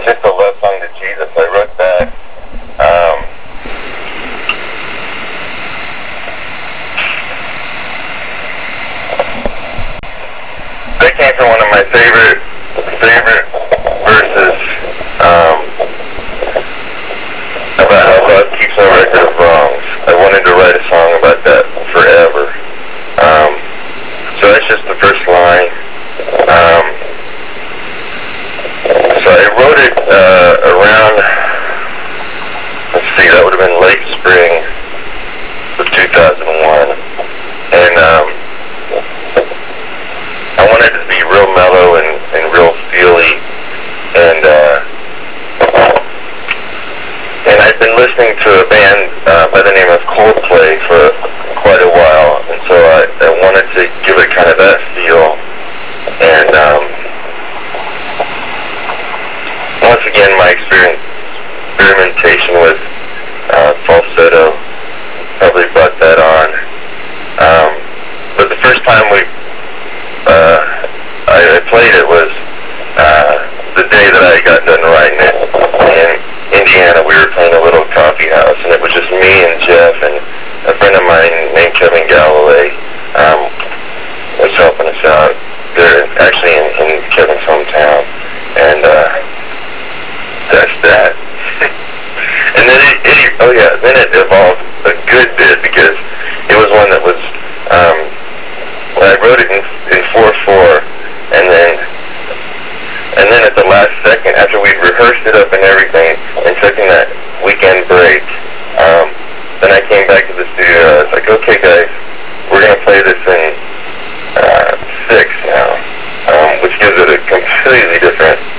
just a love song to Jesus. I wrote that. That came from one of my favorite verses about how love keeps no record of wrongs. I wanted to write a song about that forever. So that's just the first line. So I wrote it around, let's see, that would have been late spring of 2001. And I wanted it to be real mellow and real feely. And I'd been listening to a band by the name of Coldplay for quite a while. And so I wanted to give it kind of that feel. And once again, my experimentation with falsetto probably brought that on. But the first time I played it was the day that I got done writing it in Indiana. We were playing a little coffee house, and it was just me and Jeff and a friend of mine named Kevin Galloway was helping us out. They're actually in Kevin's hometown, and that's that. And then then it evolved a good bit because it was one that was I wrote it in 4/4, and then at the last second, after we'd rehearsed it up and everything, and taking that weekend break, then I came back to the studio. I was like, okay, guys, we're gonna play this in 6 now, which gives it a completely different